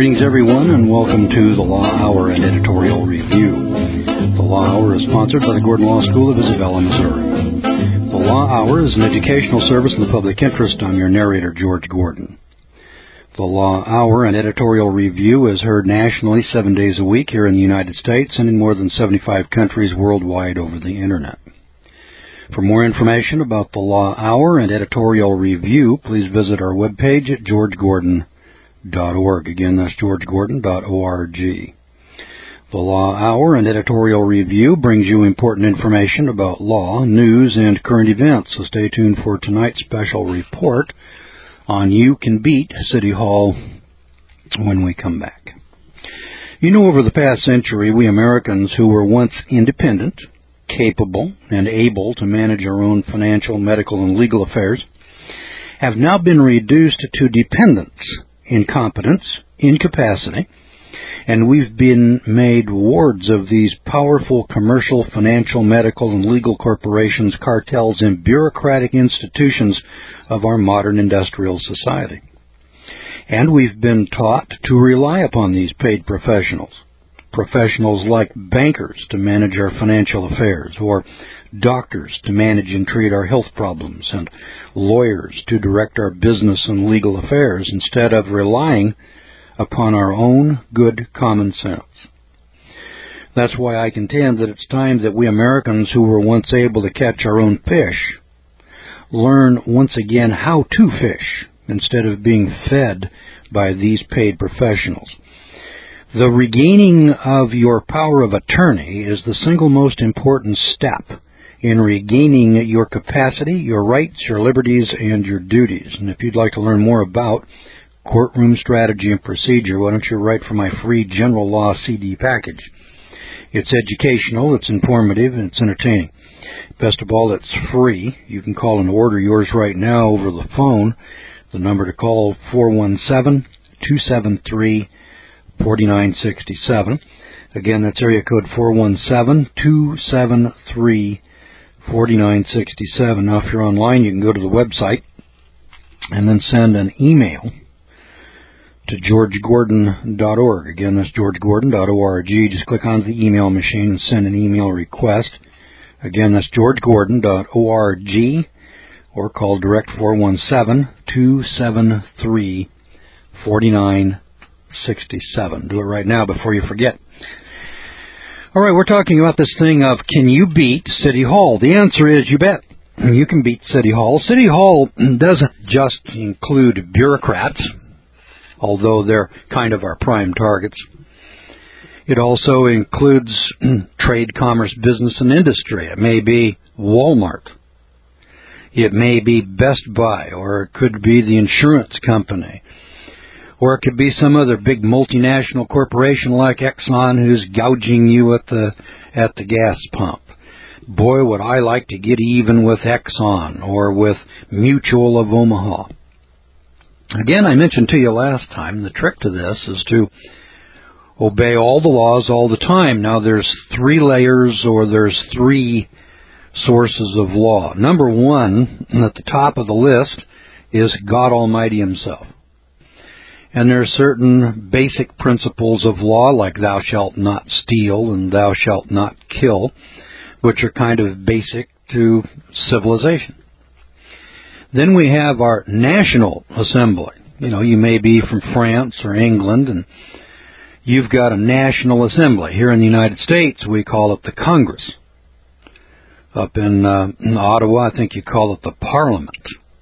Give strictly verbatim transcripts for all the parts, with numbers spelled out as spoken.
Greetings, everyone, and welcome to the Law Hour and Editorial Review. The Law Hour is sponsored by the Gordon Law School of Isabella, Missouri. The Law Hour is an educational service in the public interest. I'm your narrator, George Gordon. The Law Hour and Editorial Review is heard nationally seven days a week here in the United States and in more than seventy-five countries worldwide over the Internet. For more information about the Law Hour and Editorial Review, please visit our webpage at george gordon dot org. Again, that's george gordon dot org. The Law Hour and Editorial Review brings you important information about law, news, and current events, so stay tuned for tonight's special report on You Can Beat City Hall when we come back. You know, over the past century, we Americans who were once independent, capable, and able to manage our own financial, medical, and legal affairs have now been reduced to dependence, incompetence, incapacity, and we've been made wards of these powerful commercial, financial, medical, and legal corporations, cartels, and bureaucratic institutions of our modern industrial society. And we've been taught to rely upon these paid professionals, professionals like bankers to manage our financial affairs, or doctors to manage and treat our health problems, and lawyers to direct our business and legal affairs, instead of relying upon our own good common sense. That's why I contend that it's time that we Americans who were once able to catch our own fish learn once again how to fish instead of being fed by these paid professionals. The regaining of your power of attorney is the single most important step in regaining your capacity, your rights, your liberties, and your duties. And if you'd like to learn more about courtroom strategy and procedure, why don't you write for my free general law C D package? It's educational, it's informative, and it's entertaining. Best of all, it's free. You can call and order yours right now over the phone. The number to call, four one seven, two seven three, four nine six seven. Again, that's area code four one seven, two seven three, four nine six seven. Now, if you're online, you can go to the website and then send an email to george gordon dot org. Again, that's george gordon dot org. Just click on the email machine and send an email request. Again, that's george gordon dot org, or call direct four one seven, two seven three, four nine six seven. Do it right now before you forget. All right, we're talking about this thing of, can you beat City Hall? The answer is, you bet. You can beat City Hall. City Hall doesn't just include bureaucrats, although they're kind of our prime targets. It also includes trade, commerce, business, and industry. It may be Walmart. It may be Best Buy, or it could be the insurance company. Or it could be some other big multinational corporation like Exxon who's gouging you at the at the gas pump. Boy, would I like to get even with Exxon or with Mutual of Omaha. Again, I mentioned to you last time, the trick to this is to obey all the laws all the time. Now, there's three layers, or there's three sources of law. Number one, at the top of the list, is God Almighty Himself. And there are certain basic principles of law, like thou shalt not steal and thou shalt not kill, which are kind of basic to civilization. Then we have our National Assembly. You know, you may be from France or England, and you've got a National Assembly. Here in the United States, we call it the Congress. Up in, uh, in Ottawa, I think you call it the Parliament.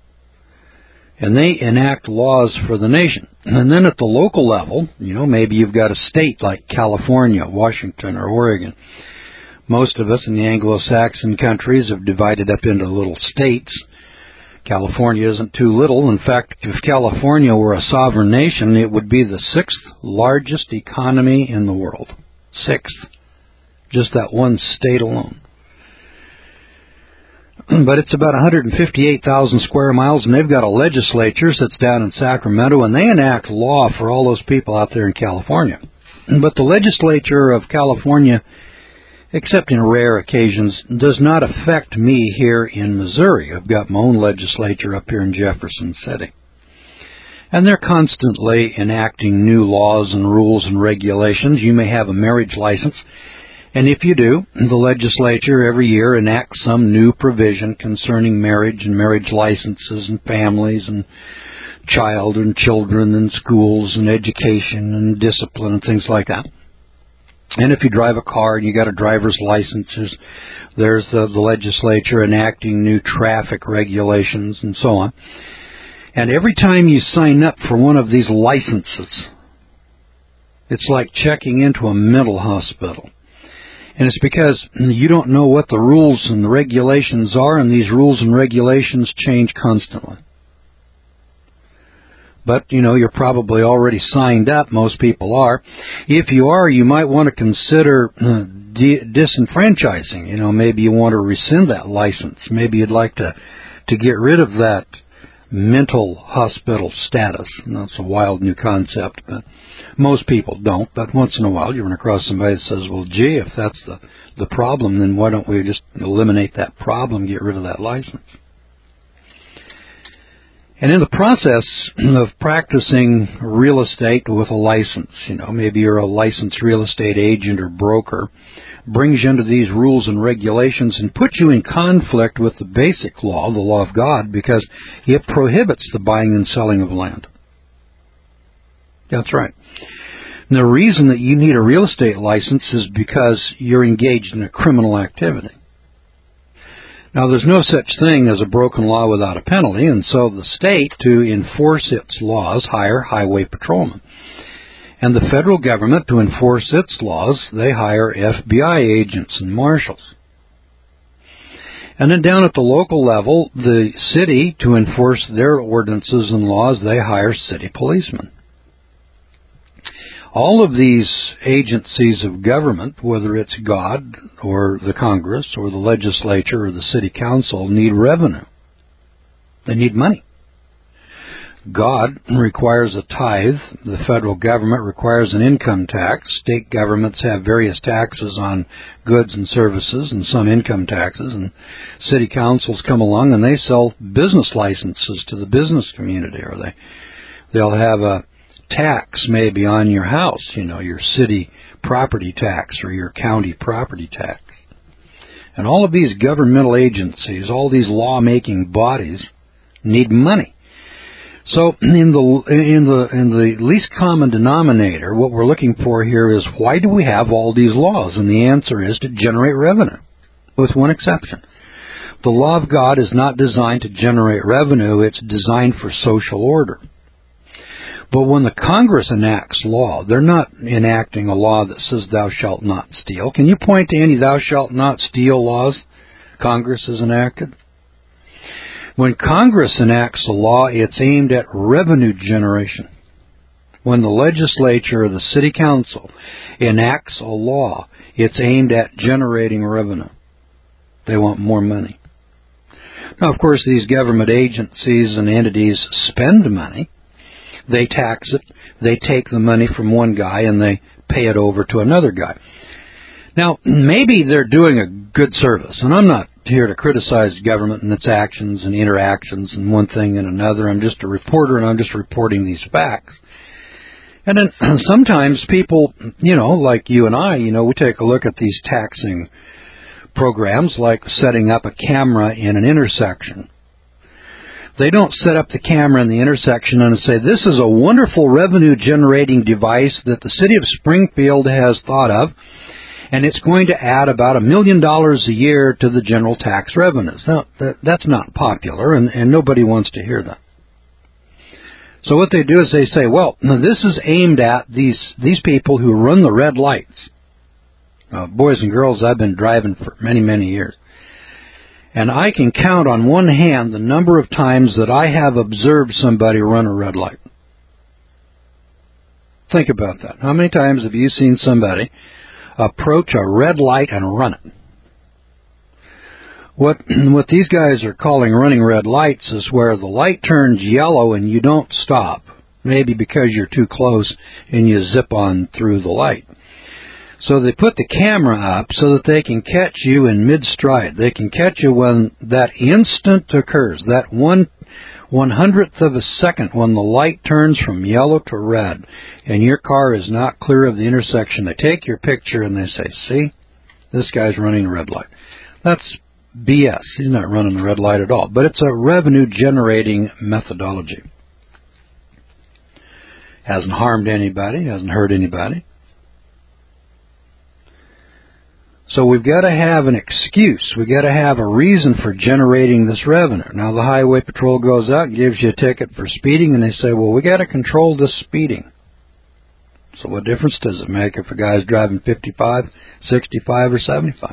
And they enact laws for the nation. And then at the local level, you know, maybe you've got a state like California, Washington, or Oregon. Most of us in the Anglo-Saxon countries have divided up into little states. California isn't too little. In fact, if California were a sovereign nation, it would be the sixth largest economy in the world. Sixth. Just that one state alone. But it's about one hundred fifty-eight thousand square miles, and they've got a legislature that's down in Sacramento, and they enact law for all those people out there in California. But the legislature of California, except in rare occasions, does not affect me here in Missouri. I've got my own legislature up here in Jefferson City. And they're constantly enacting new laws and rules and regulations. You may have a marriage license, and if you do, the legislature every year enacts some new provision concerning marriage and marriage licenses and families and child and children and schools and education and discipline and things like that. And if you drive a car and you got a driver's license, there's, there's the, the legislature enacting new traffic regulations and so on. And every time you sign up for one of these licenses, it's like checking into a mental hospital. And it's because you don't know what the rules and the regulations are, and these rules and regulations change constantly. But, you know, you're probably already signed up. Most people are. If you are, you might want to consider uh, de- disenfranchising. You know, maybe you want to rescind that license. Maybe you'd like to, to get rid of that mental hospital status. And that's a wild new concept, but most people don't. But once in a while you run across somebody that says, well, gee, if that's the, the problem, then why don't we just eliminate that problem, get rid of that license? And in the process of practicing real estate with a license, you know, maybe you're a licensed real estate agent or broker, brings you into these rules and regulations and puts you in conflict with the basic law, the law of God, because it prohibits the buying and selling of land. That's right. And the reason that you need a real estate license is because you're engaged in a criminal activity. Now, there's no such thing as a broken law without a penalty, and so the state, to enforce its laws, hire highway patrolmen. And the federal government, to enforce its laws, they hire F B I agents and marshals. And then down at the local level, the city, to enforce their ordinances and laws, they hire city policemen. All of these agencies of government, whether it's God or the Congress or the legislature or the city council, need revenue. They need money. God requires a tithe. The federal government requires an income tax. State governments have various taxes on goods and services and some income taxes. And city councils come along and they sell business licenses to the business community, or they, they'll have a tax maybe on your house, you know, your city property tax or your county property tax. And all of these governmental agencies, all these law-making bodies need money. So in the in the in the least common denominator, what we're looking for here is, why do we have all these laws? And the answer is to generate revenue, with one exception. The law of God is not designed to generate revenue, it's designed for social order. But when the Congress enacts law, they're not enacting a law that says thou shalt not steal. Can you point to any thou shalt not steal laws Congress has enacted? When Congress enacts a law, it's aimed at revenue generation. When the legislature or the city council enacts a law, it's aimed at generating revenue. They want more money. Now, of course, these government agencies and entities spend money. They tax it, they take the money from one guy and they pay it over to another guy. Now, maybe they're doing a good service, and I'm not here to criticize government and its actions and interactions and one thing and another. I'm just a reporter and I'm just reporting these facts. And then sometimes people, you know, like you and I, you know, we take a look at these taxing programs like setting up a camera in an intersection. They don't set up the camera in the intersection and say, this is a wonderful revenue-generating device that the city of Springfield has thought of, and it's going to add about a million dollars a year to the general tax revenues. Now, that, that's not popular, and, and nobody wants to hear that. So what they do is they say, well, this is aimed at these, these people who run the red lights. Uh, boys and girls, I've been driving for many, many years. And I can count on one hand the number of times that I have observed somebody run a red light. Think about that. How many times have you seen somebody approach a red light and run it? What, what these guys are calling running red lights is where the light turns yellow and you don't stop, maybe because you're too close and you zip on through the light. So they put the camera up so that they can catch you in mid-stride. They can catch you when that instant occurs, that one one hundredth of a second when the light turns from yellow to red and your car is not clear of the intersection. They take your picture and they say, see, this guy's running a red light. That's B S. He's not running the red light at all. But it's a revenue-generating methodology. Hasn't harmed anybody, hasn't hurt anybody. So we've got to have an excuse. We've got to have a reason for generating this revenue. Now the highway patrol goes out and gives you a ticket for speeding, and they say, well, we got to control this speeding. So what difference does it make if a guy's driving fifty-five, sixty-five, or seventy-five?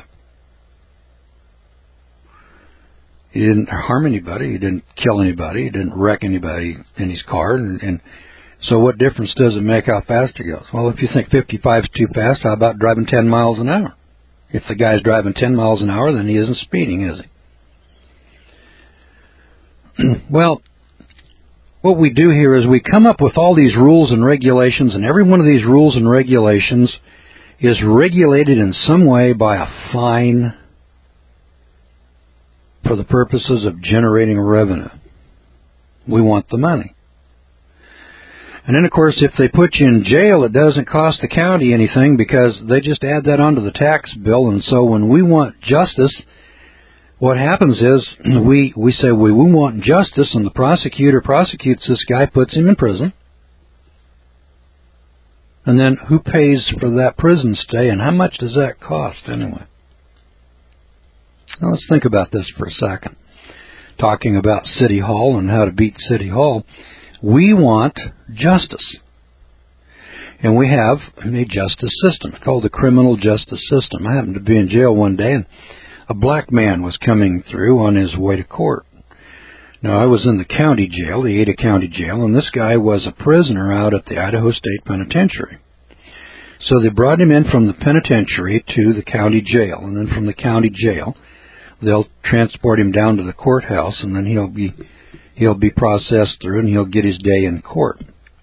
He didn't harm anybody. He didn't kill anybody. He didn't wreck anybody in his car. And, and so what difference does it make how fast he goes? Well, if you think fifty-five is too fast, how about driving ten miles an hour? If the guy's driving ten miles an hour, then he isn't speeding, is he? Well, what we do here is we come up with all these rules and regulations, and every one of these rules and regulations is regulated in some way by a fine for the purposes of generating revenue. We want the money. And then, of course, if they put you in jail, it doesn't cost the county anything because they just add that onto the tax bill. And so when we want justice, what happens is we, we say we, we want justice, and the prosecutor prosecutes this guy, puts him in prison. And then who pays for that prison stay, and how much does that cost anyway? Now let's think about this for a second. Talking about City Hall and how to beat City Hall. We want justice. And we have a justice system. It's called the criminal justice system. I happened to be in jail one day, and a black man was coming through on his way to court. Now, I was in the county jail, the Ada County Jail, and this guy was a prisoner out at the Idaho State Penitentiary. So they brought him in from the penitentiary to the county jail, and then from the county jail, they'll transport him down to the courthouse, and then he'll be He'll be processed through, and he'll get his day in court.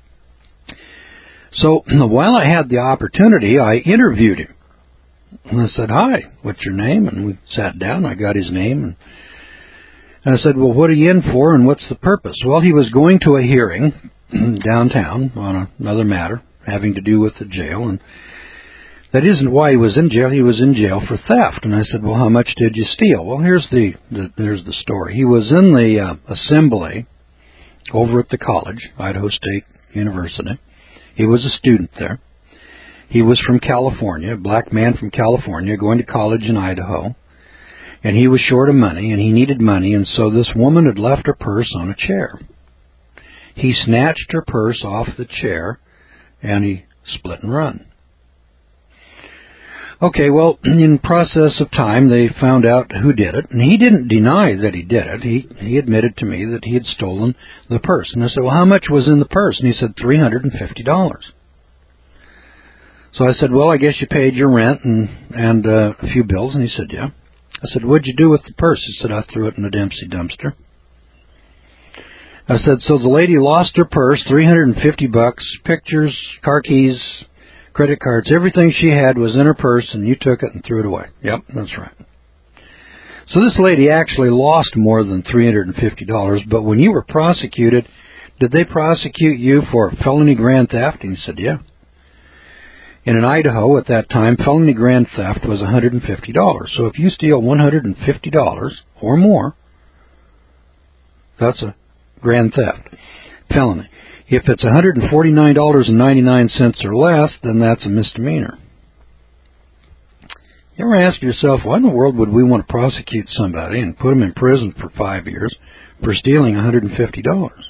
So while I had the opportunity, I interviewed him. And I said, hi, what's your name? And we sat down. I got his name. And I said, well, what are you in for, and what's the purpose? Well, he was going to a hearing downtown on another matter having to do with the jail. And that isn't why he was in jail. He was in jail for theft. And I said, well, how much did you steal? Well, here's the, the here's the story. He was in the uh, assembly over at the college, Idaho State University. He was a student there. He was from California, a black man from California, going to college in Idaho. And he was short of money, and he needed money, and so this woman had left her purse on a chair. He snatched her purse off the chair, and he split and run. Okay, well, in process of time, they found out who did it, and he didn't deny that he did it. He he admitted to me that he had stolen the purse. And I said, well, how much was in the purse? And he said, three hundred fifty dollars. So I said, well, I guess you paid your rent and, and uh, a few bills. And he said, yeah. I said, what'd you do with the purse? He said, I threw it in a Dempsey dumpster. I said, so the lady lost her purse, three hundred fifty bucks, pictures, car keys, credit cards, everything she had was in her purse, and you took it and threw it away. Yep, that's right. So this lady actually lost more than three hundred fifty dollars, but when you were prosecuted, did they prosecute you for felony grand theft? And he said, yeah. And in Idaho at that time, felony grand theft was one hundred fifty dollars. So if you steal one hundred fifty dollars or more, that's a grand theft, felony. If it's one hundred forty-nine dollars and ninety-nine cents or less, then that's a misdemeanor. You ever ask yourself, why in the world would we want to prosecute somebody and put them in prison for five years for stealing one hundred fifty dollars?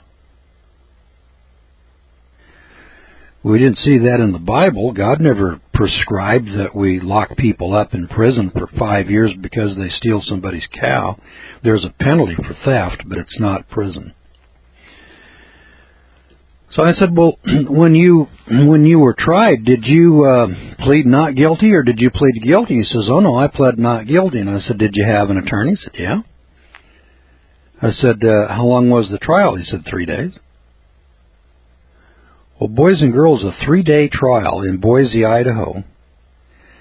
We didn't see that in the Bible. God never prescribed that we lock people up in prison for five years because they steal somebody's cow. There's a penalty for theft, but it's not prison. So I said, well, when you when you were tried, did you uh, plead not guilty or did you plead guilty? He says, oh, no, I pled not guilty. And I said, did you have an attorney? He said, yeah. I said, uh, how long was the trial? He said, three days. Well, boys and girls, a three-day trial in Boise, Idaho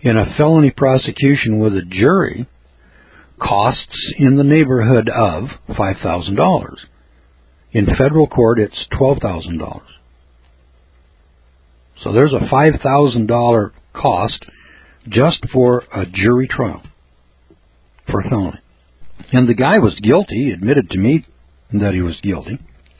in a felony prosecution with a jury costs in the neighborhood of five thousand dollars. In federal court, it's twelve thousand dollars. So there's a five thousand dollars cost just for a jury trial for a felony. And the guy was guilty, he admitted to me that he was guilty.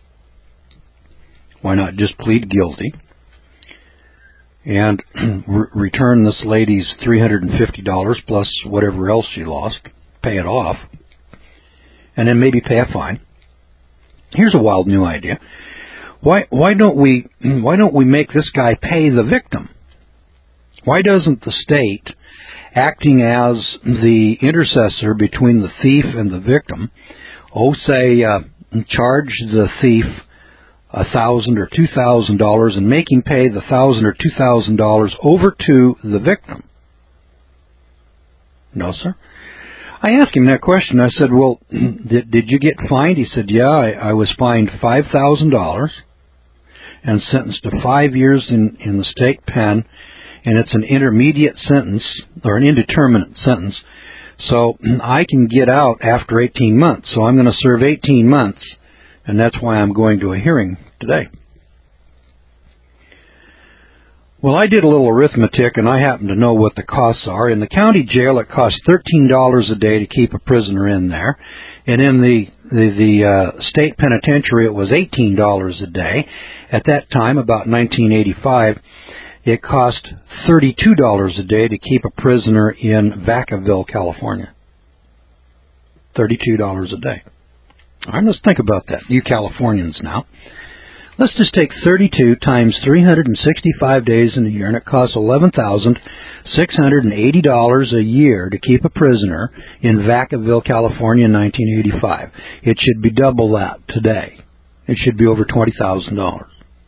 Why not just plead guilty and re- return this lady's three hundred fifty dollars plus whatever else she lost, pay it off, and then maybe pay a fine. Here's a wild new idea. Why why don't we why don't we make this guy pay the victim? Why doesn't the state, acting as the intercessor between the thief and the victim, oh say uh, charge the thief a thousand or two thousand dollars and make him pay the thousand or two thousand dollars over to the victim? No, sir. I asked him that question. I said, well, did, did you get fined? He said, yeah, I, I was fined five thousand dollars and sentenced to five years in, in the state pen, and it's an intermediate sentence, or an indeterminate sentence, so I can get out after eighteen months. So I'm going to serve eighteen months, and that's why I'm going to a hearing today. Well, I did a little arithmetic, and I happen to know what the costs are. In the county jail, it costs thirteen dollars a day to keep a prisoner in there. And in the the, the uh, state penitentiary, it was eighteen dollars a day. At that time, about nineteen eighty-five, it cost thirty-two dollars a day to keep a prisoner in Vacaville, California. thirty-two dollars a day. All right, let's think about that, you Californians now. Let's just take thirty-two times three hundred sixty-five days in a year, and it costs eleven thousand six hundred eighty dollars a year to keep a prisoner in Vacaville, California in nineteen eighty-five. It should be double that today. It should be over twenty thousand dollars.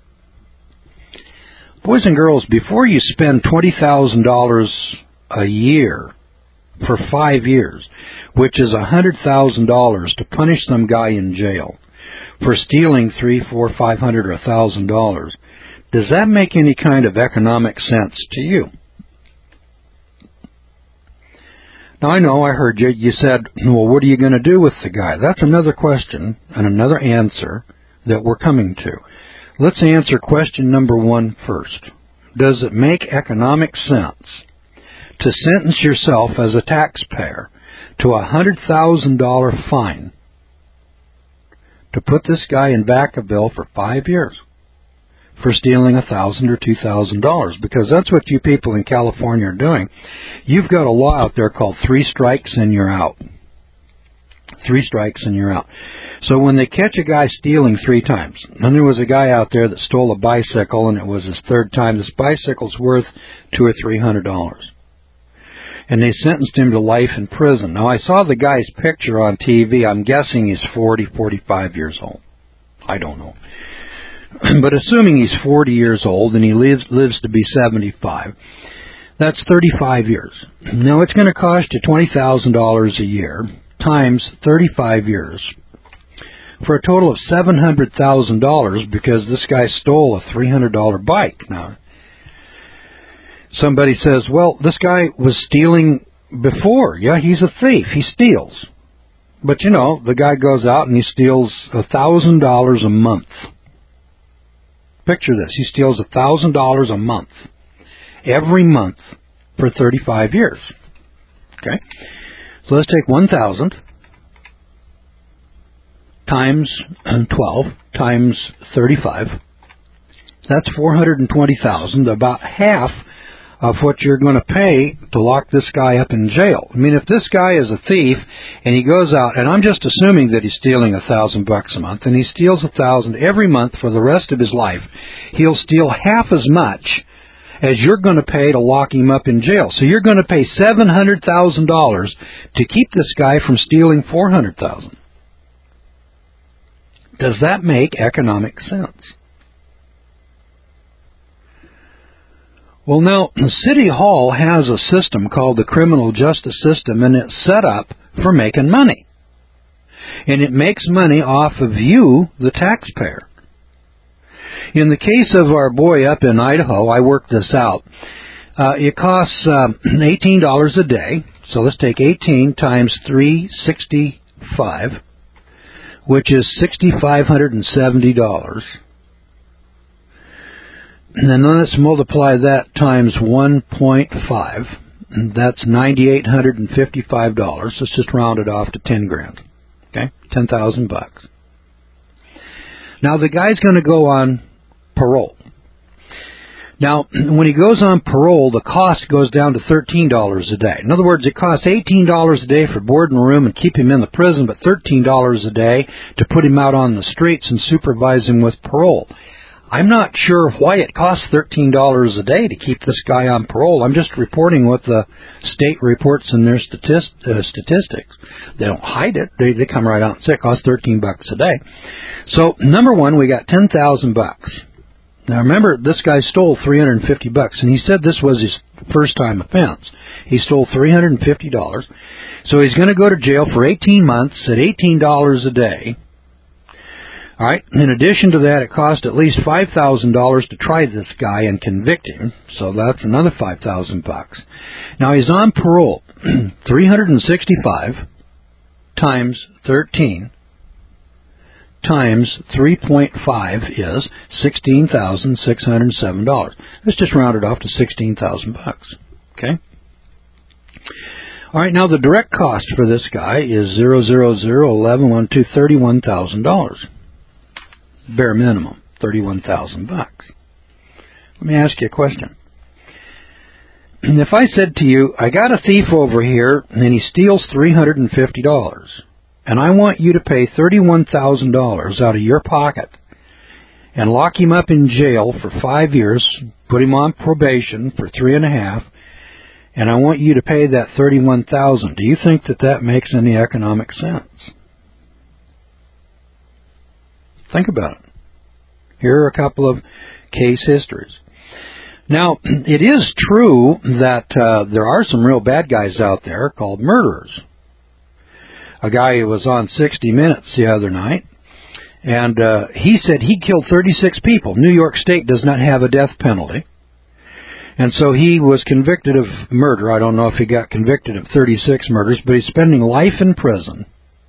Boys and girls, before you spend twenty thousand dollars a year for five years, which is one hundred thousand dollars to punish some guy in jail for stealing three, four, five hundred, or a thousand dollars, does that make any kind of economic sense to you? Now I know I heard you. You said, "Well, what are you going to do with the guy?" That's another question and another answer that we're coming to. Let's answer question number one first. Does it make economic sense to sentence yourself as a taxpayer to a one hundred thousand dollars fine to put this guy in Vacaville for five years for stealing a thousand or two thousand dollars? Because that's what you people in California are doing. You've got a law out there called three strikes and you're out. Three strikes and you're out. So when they catch a guy stealing three times, and there was a guy out there that stole a bicycle and it was his third time, this bicycle's worth two or three hundred dollars. And they sentenced him to life in prison. Now, I saw the guy's picture on T V. I'm guessing he's forty, forty-five years old. I don't know. But assuming he's forty years old and he lives lives to be seventy-five, that's thirty-five years. Now, it's going to cost you twenty thousand dollars a year times thirty-five years for a total of seven hundred thousand dollars because this guy stole a three hundred dollars bike. Now, somebody says, well, this guy was stealing before. Yeah, he's a thief. He steals. But, you know, the guy goes out and he steals one thousand dollars a month. Picture this. He steals one thousand dollars a month. Every month for thirty-five years. Okay? So let's take one thousand times twelve times thirty-five. That's four hundred twenty thousand, about half of what you're going to pay to lock this guy up in jail. I mean, if this guy is a thief and he goes out, and I'm just assuming that he's stealing a thousand bucks a month, and he steals a thousand every month for the rest of his life, he'll steal half as much as you're going to pay to lock him up in jail. So you're going to pay seven hundred thousand dollars to keep this guy from stealing four hundred thousand dollars. Does that make economic sense? Well, now, City Hall has a system called the criminal justice system, and it's set up for making money. And it makes money off of you, the taxpayer. In the case of our boy up in Idaho, I worked this out. Uh, it costs uh, eighteen dollars a day. So let's take eighteen times three hundred sixty-five, which is six thousand five hundred seventy dollars. And then let's multiply that times one point five. That's nine thousand eight hundred fifty-five dollars. Let's just round it off to ten grand. Okay, ten thousand bucks. Now the guy's going to go on parole. Now, when he goes on parole, the cost goes down to thirteen dollars a day. In other words, it costs eighteen dollars a day for board and room and keep him in the prison, but thirteen dollars a day to put him out on the streets and supervise him with parole. I'm not sure why it costs thirteen dollars a day to keep this guy on parole. I'm just reporting what the state reports in their statist, uh, statistics. They don't hide it. They, they come right out and say it costs thirteen bucks a day. So, number one, we got ten thousand bucks. Now remember, this guy stole three hundred fifty bucks, and he said this was his first-time offense. He stole three hundred fifty dollars, so he's going to go to jail for eighteen months at eighteen dollars a day. All right. In addition to that, it cost at least five thousand dollars to try this guy and convict him, so that's another five thousand bucks. Now he's on parole. three hundred sixty-five times thirteen times three point five is sixteen thousand six hundred seven dollars. Let's just round it off to sixteen thousand bucks. Okay? All right, now the direct cost for this guy is zero zero zero eleven one two thirty-one thousand dollars. Bare minimum, thirty-one thousand bucks. Let me ask you a question. If I said to you, I got a thief over here and he steals three hundred fifty dollars. And I want you to pay thirty-one thousand dollars out of your pocket and lock him up in jail for five years, put him on probation for three and a half, and I want you to pay that thirty-one thousand dollars. Do you think that that makes any economic sense? Think about it. Here are a couple of case histories. Now, it is true that uh, there are some real bad guys out there called murderers. A guy who was on sixty minutes the other night, and uh, he said he killed thirty-six people. New York State does not have a death penalty, and so he was convicted of murder. I don't know if he got convicted of thirty-six murders, but he's spending life in prison.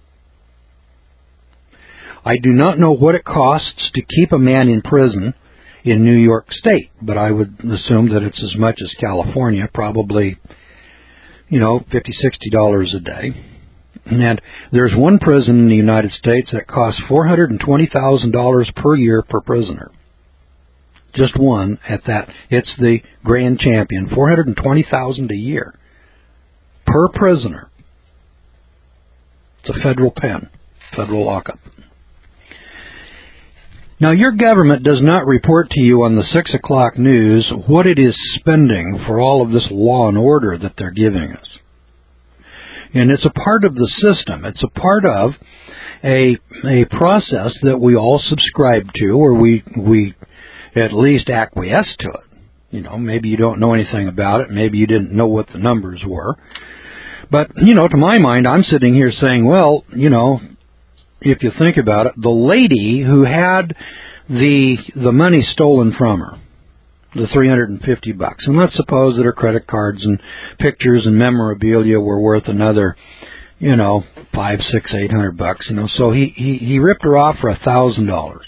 I do not know what it costs to keep a man in prison in New York State, but I would assume that it's as much as California, probably, you know, fifty, sixty dollars a day. And there's one prison in the United States that costs four hundred twenty thousand dollars per year per prisoner. Just one at that. It's the Grand Champion, four hundred twenty thousand dollars a year per prisoner. It's a federal pen, federal lockup. Now, your government does not report to you on the six o'clock news what it is spending for all of this law and order that they're giving us. And it's a part of the system. It's a part of a a process that we all subscribe to, or we we at least acquiesce to it. You know, maybe you don't know anything about it. Maybe you didn't know what the numbers were. But, you know, to my mind, I'm sitting here saying, well, you know, if you think about it, the lady who had the the money stolen from her, the three hundred fifty bucks, and let's suppose that her credit cards and pictures and memorabilia were worth another, you know, five, six, eight hundred bucks. You know, so he he he ripped her off for a thousand dollars.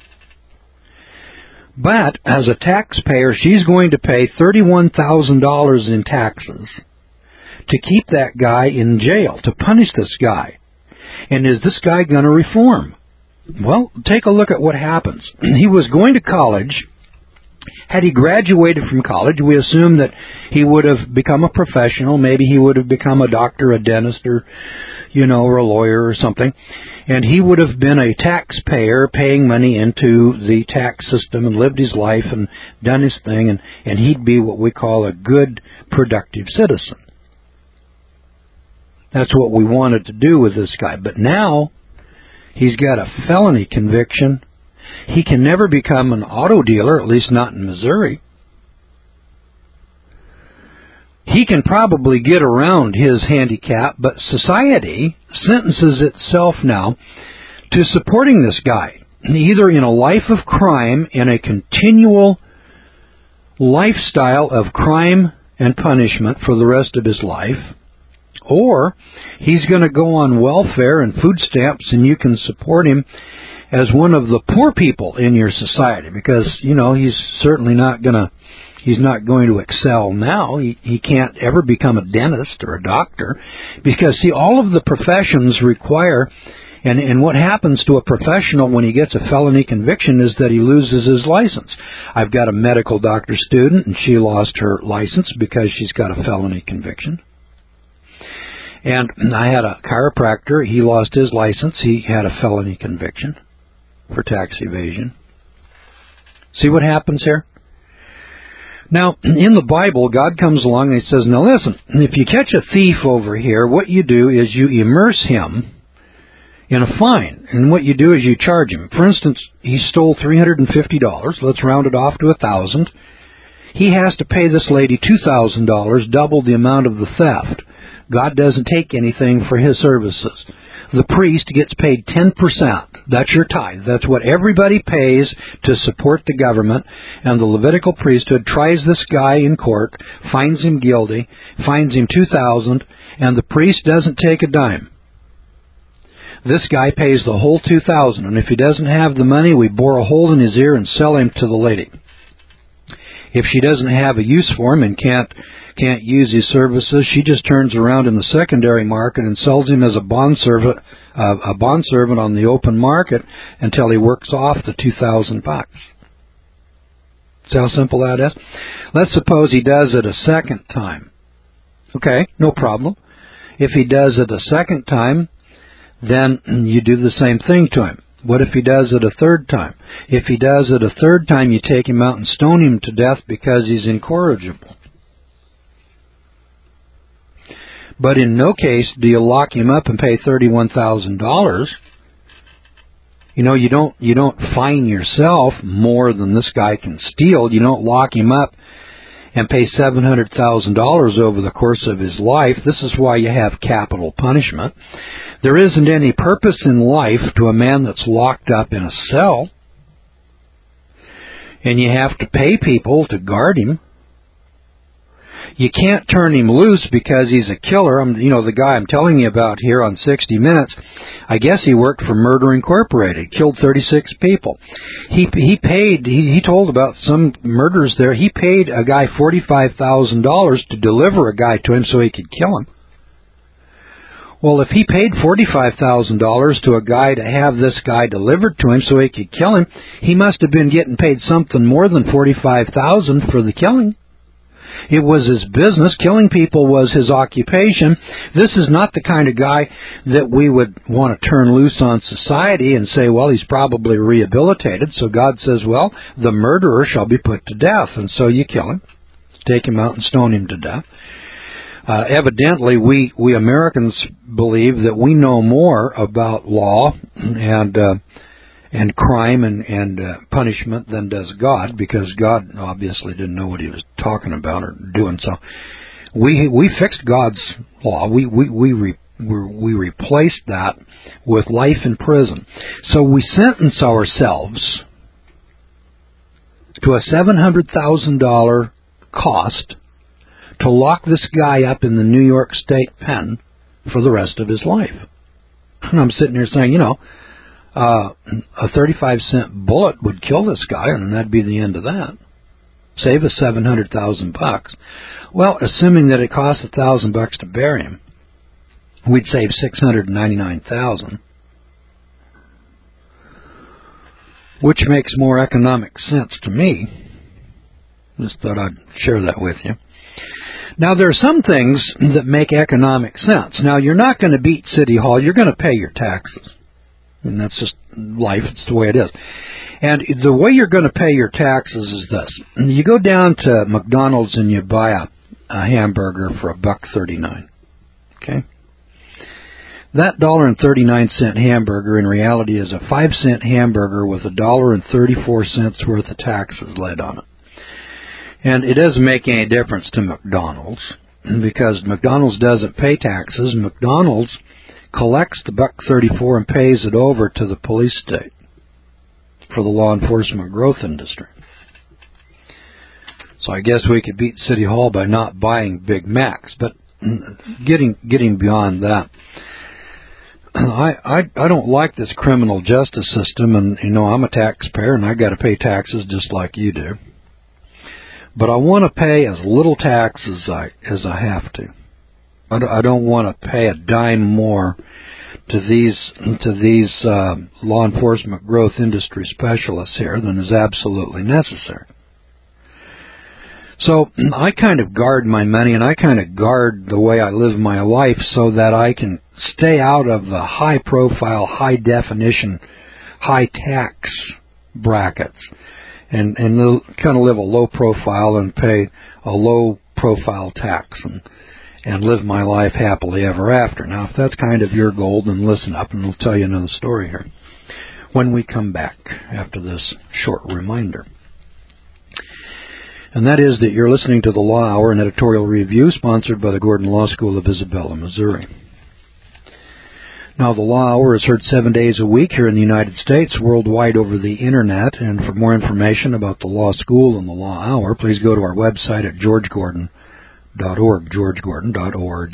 But as a taxpayer, she's going to pay thirty-one thousand dollars in taxes to keep that guy in jail, to punish this guy. And is this guy going to reform? Well, take a look at what happens. He was going to college. Had he graduated from college, we assume that he would have become a professional. Maybe he would have become a doctor, a dentist, or, you know, or a lawyer or something. And he would have been a taxpayer paying money into the tax system and lived his life and done his thing. And, and he'd be what we call a good, productive citizen. That's what we wanted to do with this guy. But now he's got a felony conviction. He can never become an auto dealer, at least not in Missouri. He can probably get around his handicap, but society sentences itself now to supporting this guy, either in a life of crime, in a continual lifestyle of crime and punishment for the rest of his life, or he's going to go on welfare and food stamps, and you can support him as one of the poor people in your society, because, you know, he's certainly not going to He's not going to excel now. He, he can't ever become a dentist or a doctor, because, see, all of the professions require, and, and what happens to a professional when he gets a felony conviction is that he loses his license. I've got a medical doctor student, and she lost her license because she's got a felony conviction. And I had a chiropractor. He lost his license. He had a felony conviction for tax evasion. See what happens here? Now, in the Bible, God comes along and he says, now listen, if you catch a thief over here, what you do is you immerse him in a fine. And what you do is you charge him. For instance, he stole three hundred fifty dollars. Let's round it off to one thousand dollars. He has to pay this lady two thousand dollars, double the amount of the theft. God doesn't take anything for his services. The priest gets paid ten percent. That's your tithe. That's what everybody pays to support the government. And the Levitical priesthood tries this guy in court, finds him guilty, fines him two thousand dollars, and the priest doesn't take a dime. This guy pays the whole two thousand dollars, and if he doesn't have the money, we bore a hole in his ear and sell him to the lady. If she doesn't have a use for him and can't can't use his services, she just turns around in the secondary market and sells him as a bond servant, uh, a bond servant on the open market until he works off the two thousand bucks. See how simple that is? Let's suppose he does it a second time. Okay, no problem. If he does it a second time, then you do the same thing to him. What if he does it a third time? If he does it a third time, you take him out and stone him to death because he's incorrigible. But in no case do you lock him up and pay thirty-one thousand dollars. You know, you don't you don't fine yourself more than this guy can steal. You don't lock him up and pay seven hundred thousand dollars over the course of his life. This is why you have capital punishment. There isn't any purpose in life to a man that's locked up in a cell. And you have to pay people to guard him. You can't turn him loose because he's a killer. I'm, you know, the guy I'm telling you about here on sixty minutes, I guess he worked for Murder Incorporated, killed thirty-six people. He he paid, he, he told about some murders there, he paid a guy forty-five thousand dollars to deliver a guy to him so he could kill him. Well, if he paid forty-five thousand dollars to a guy to have this guy delivered to him so he could kill him, he must have been getting paid something more than forty-five thousand dollars for the killing. It was his business. Killing people was his occupation. This is not the kind of guy that we would want to turn loose on society and say, well, he's probably rehabilitated. So God says, well, the murderer shall be put to death. And so you kill him, take him out and stone him to death. Uh, evidently, we, we Americans believe that we know more about law and uh, and crime and, and uh, punishment than does God, because God obviously didn't know what he was talking about or doing. So we we fixed God's law. We we we re, we replaced that with life in prison. So we sentence ourselves to a seven hundred thousand dollars cost to lock this guy up in the New York State pen for the rest of his life. And I'm sitting here saying, you know, Uh, a thirty-five cent bullet would kill this guy, and that'd be the end of that. Save us seven hundred thousand bucks. Well, assuming that it costs a thousand bucks to bury him, we'd save six hundred ninety-nine thousand, which makes more economic sense to me. Just thought I'd share that with you. Now, there are some things that make economic sense. Now, you're not going to beat City Hall. You're going to pay your taxes. And that's just life. It's the way it is. And the way you're going to pay your taxes is this. You go down to McDonald's and you buy a, a hamburger for a buck thirty-nine. Okay? That dollar and thirty-nine cent hamburger in reality is a five cent hamburger with a dollar and thirty-four cents worth of taxes laid on it. And it doesn't make any difference to McDonald's because McDonald's doesn't pay taxes. McDonald's collects the buck thirty-four and pays it over to the police state for the law enforcement growth industry. So I guess we could beat City Hall by not buying Big Macs. But getting getting beyond that, I, I I don't like this criminal justice system, and you know I'm a taxpayer and I got to pay taxes just like you do. But I want to pay as little tax as I as I have to. I don't want to pay a dime more to these to these uh, law enforcement growth industry specialists here than is absolutely necessary. So I kind of guard my money, and I kind of guard the way I live my life so that I can stay out of the high-profile, high-definition, high-tax brackets, and and kind of live a low profile and pay a low-profile tax and and live my life happily ever after. Now, if that's kind of your goal, then listen up, and I'll tell you another story here when we come back after this short reminder. And that is that you're listening to the Law Hour, an editorial review sponsored by the Gordon Law School of Isabella, Missouri. Now, the Law Hour is heard seven days a week here in the United States, worldwide over the Internet. And for more information about the Law School and the Law Hour, please go to our website at george gordon dot org, george gordon dot org.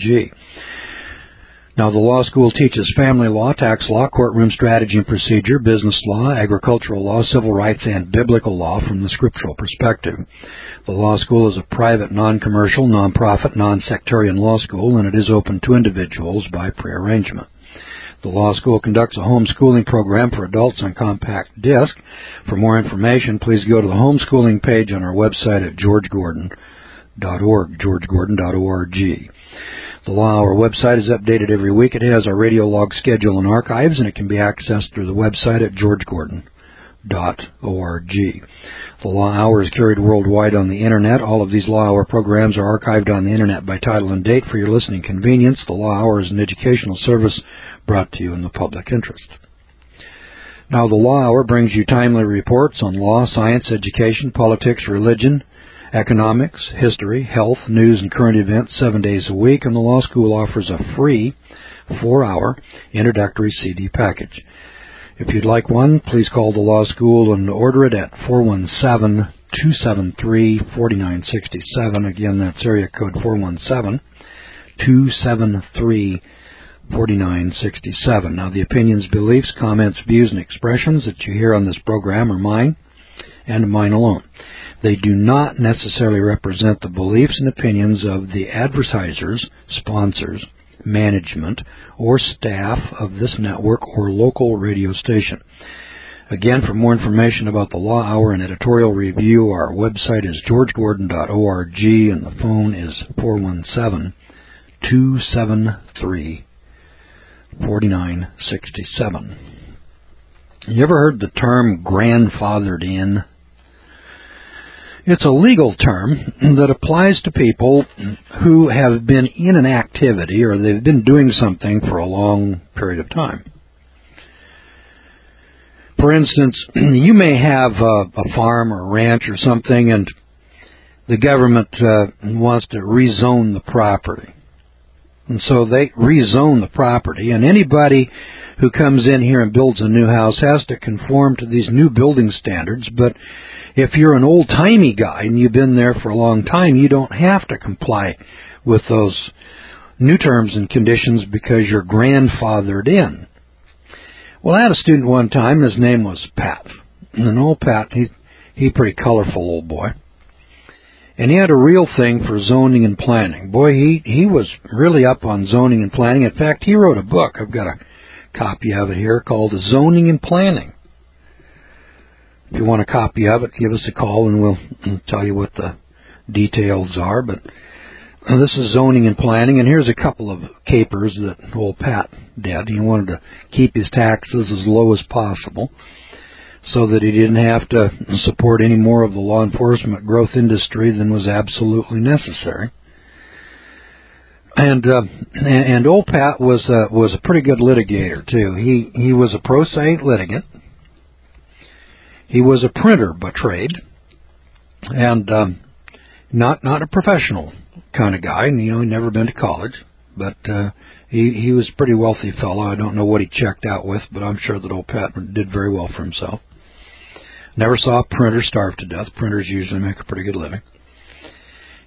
Now, the law school teaches family law, tax law, courtroom strategy and procedure, business law, agricultural law, civil rights, and biblical law from the scriptural perspective. The law school is a private, non-commercial, non-profit, non-sectarian law school, and it is open to individuals by prearrangement. The law school conducts a homeschooling program for adults on compact disc. For more information, please go to the homeschooling page on our website at george gordon dot org, george gordon dot org. The Law Hour website is updated every week. It has our radio log schedule and archives, and it can be accessed through the website at george gordon dot org. The Law Hour is carried worldwide on the Internet. All of these Law Hour programs are archived on the Internet by title and date for your listening convenience. The Law Hour is an educational service brought to you in the public interest. Now, the Law Hour brings you timely reports on law, science, education, politics, religion, economics, history, health, news, and current events seven days a week, and the law school offers a free four-hour introductory C D package. If you'd like one, please call the law school and order it at four one seven, two seven three, four nine six seven. Again, that's area code four one seven, two seven three, four nine six seven. Now, the opinions, beliefs, comments, views, and expressions that you hear on this program are mine and mine alone. They do not necessarily represent the beliefs and opinions of the advertisers, sponsors, management, or staff of this network or local radio station. Again, for more information about the Law Hour and editorial review, our website is george gordon dot org, and the phone is four one seven, two seven three, four nine six seven. You ever heard the term grandfathered in? It's a legal term that applies to people who have been in an activity or they've been doing something for a long period of time. For instance, you may have a, a farm or a ranch or something, and the government uh, wants to rezone the property. And so they rezone the property, and anybody who comes in here and builds a new house has to conform to these new building standards. But if you're an old-timey guy and you've been there for a long time, you don't have to comply with those new terms and conditions because you're grandfathered in. Well, I had a student one time. His name was Pat. And old Pat, he's he pretty colorful old boy. And he had a real thing for zoning and planning. Boy, he, he was really up on zoning and planning. In fact, he wrote a book. I've got a copy of it here called Zoning and Planning. If you want a copy of it, give us a call and we'll tell you what the details are. But this is Zoning and Planning, and here's a couple of capers that old Pat did. He wanted to keep his taxes as low as possible so that he didn't have to support any more of the law enforcement growth industry than was absolutely necessary. And uh, and old Pat was uh, was a pretty good litigator too. He he was a pro se litigant. He was a printer by trade, and um, not not a professional kind of guy. You know, he'd never been to college, but uh, he he was a pretty wealthy fellow. I don't know what he checked out with, but I'm sure that old Pat did very well for himself. Never saw a printer starve to death. Printers usually make a pretty good living.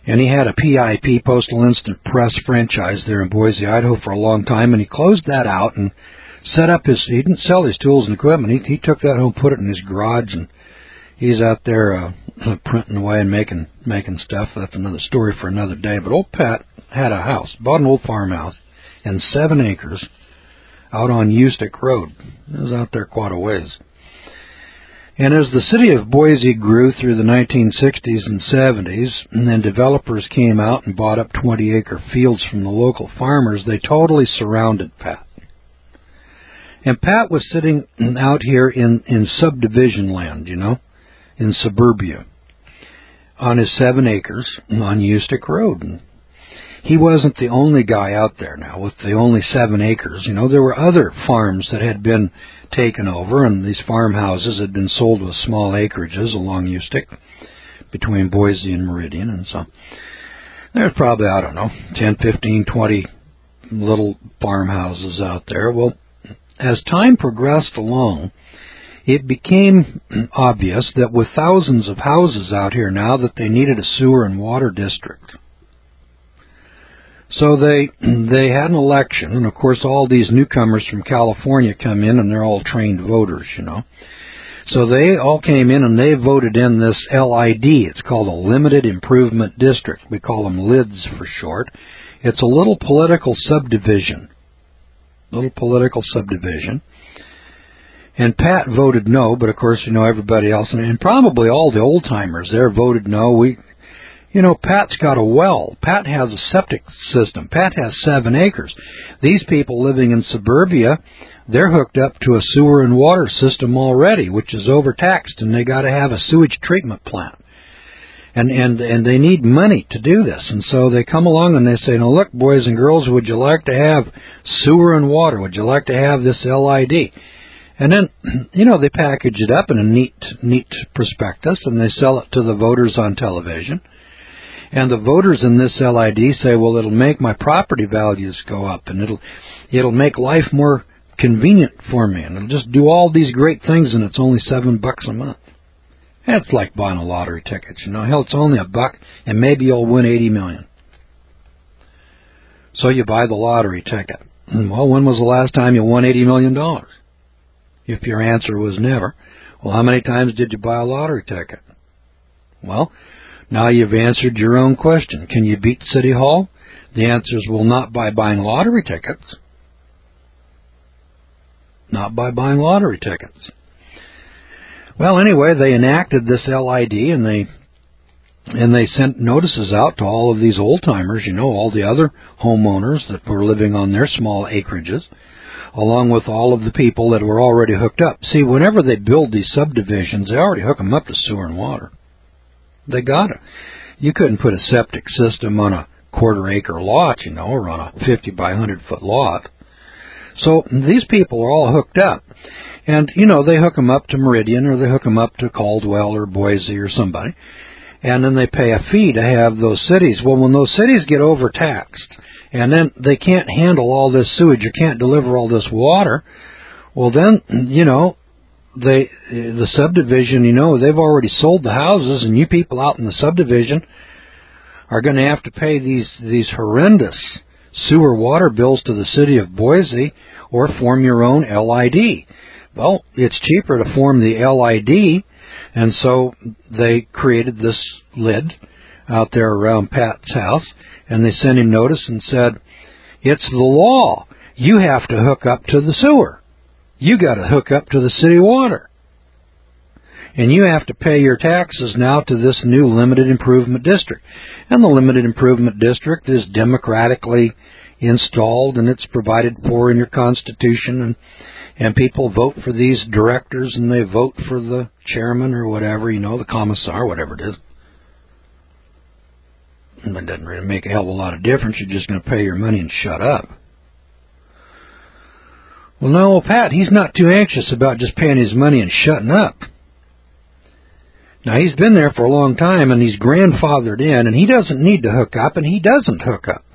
And he had a P I P, Postal Instant Press franchise there in Boise, Idaho for a long time, and he closed that out and set up his, he didn't sell his tools and equipment. He, he took that home, put it in his garage, and he's out there uh, printing away and making making stuff. That's another story for another day. But old Pat had a house, bought an old farmhouse, and seven acres out on Ustick Road. It was out there quite a ways. And as the city of Boise grew through the nineteen sixties and seventies, and then developers came out and bought up twenty-acre fields from the local farmers, they totally surrounded Pat. And Pat was sitting out here in, in subdivision land, you know, in suburbia, on his seven acres on Ustick Road. And he wasn't the only guy out there now with the only seven acres. You know, there were other farms that had been taken over, and these farmhouses had been sold with small acreages along Ustick between Boise and Meridian. And so there's probably, I don't know, ten, fifteen, twenty little farmhouses out there. Well, as time progressed along, it became obvious that with thousands of houses out here now that they needed a sewer and water district. So they they had an election, and of course all these newcomers from California come in, and they're all trained voters, you know. So they all came in and they voted in this L I D. It's called a Limited Improvement District. We call them L I Ds for short. It's a little political subdivision. Little political subdivision. And Pat voted no, but of course, you know, everybody else, and probably all the old-timers there voted no. We... You know, Pat's got a well. Pat has a septic system. Pat has seven acres. These people living in suburbia, they're hooked up to a sewer and water system already, which is overtaxed, and they got to have a sewage treatment plant. And, and, and they need money to do this. And so they come along and they say, now look, boys and girls, would you like to have sewer and water? Would you like to have this L I D? And then, you know, they package it up in a neat, neat prospectus, and they sell it to the voters on television. And the voters in this L I D say, well, it'll make my property values go up, and it'll it'll make life more convenient for me, and it'll just do all these great things, and it's only seven bucks a month. That's like buying a lottery ticket, you know. Hell, it's only a buck, and maybe you'll win eighty million. So you buy the lottery ticket. Well, when was the last time you won eighty million dollars? If your answer was never, well, how many times did you buy a lottery ticket? Well, now you've answered your own question. Can you beat City Hall? The answer is, well, not by buying lottery tickets. Not by buying lottery tickets. Well, anyway, they enacted this L I D, and they and they sent notices out to all of these old-timers, you know, all the other homeowners that were living on their small acreages, along with all of the people that were already hooked up. See, whenever they build these subdivisions, they already hook them up to sewer and water. They got it. You couldn't put a septic system on a quarter acre lot, you know, or on a fifty by one hundred foot lot. So these people are all hooked up. And, you know, they hook them up to Meridian, or they hook them up to Caldwell or Boise or somebody. And then they pay a fee to have those cities. Well, when those cities get overtaxed, and then they can't handle all this sewage, you can't deliver all this water, well then, you know, They, the subdivision, you know, they've already sold the houses, and you people out in the subdivision are going to have to pay these these horrendous sewer water bills to the city of Boise, or form your own L I D. Well, it's cheaper to form the L I D, and so they created this L I D out there around Pat's house, and they sent him notice and said, it's the law. You have to hook up to the sewer. You got to hook up to the city water. And you have to pay your taxes now to this new Limited Improvement District. And the Limited Improvement District is democratically installed, and it's provided for in your Constitution, and, and people vote for these directors, and they vote for the chairman or whatever, you know, the commissar, whatever it is. And it doesn't really make a hell of a lot of difference. You're just going to pay your money and shut up. Well, no, Pat, he's not too anxious about just paying his money and shutting up. Now, he's been there for a long time, and he's grandfathered in, and he doesn't need to hook up, and he doesn't hook up.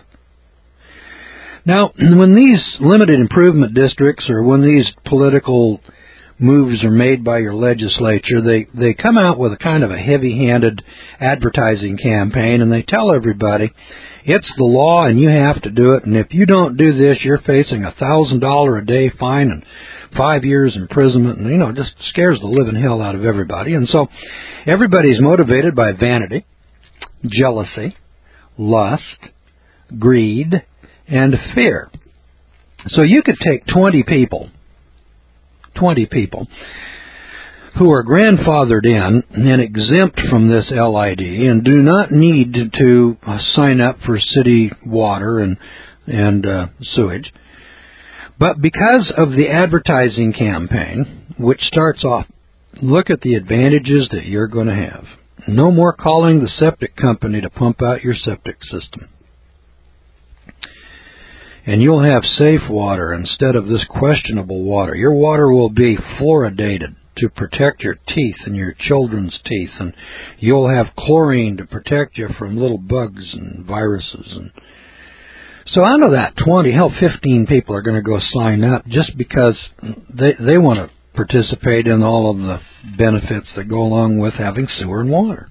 Now, when these limited improvement districts, or when these political moves are made by your legislature, they, they come out with a kind of a heavy-handed advertising campaign, and they tell everybody, it's the law and you have to do it, and if you don't do this, you're facing a one thousand dollars a day fine and five years imprisonment, and, you know, it just scares the living hell out of everybody. And so everybody's motivated by vanity, jealousy, lust, greed, and fear. So you could take twenty people, twenty people who are grandfathered in and exempt from this L I D and do not need to uh, sign up for city water and, and uh, sewage. But because of the advertising campaign, which starts off, look at the advantages that you're going to have. No more calling the septic company to pump out your septic system. And you'll have safe water instead of this questionable water. Your water will be fluoridated to protect your teeth and your children's teeth, and you'll have chlorine to protect you from little bugs and viruses. And so out of that twenty, hell, fifteen people are going to go sign up just because they they want to participate in all of the benefits that go along with having sewer and water.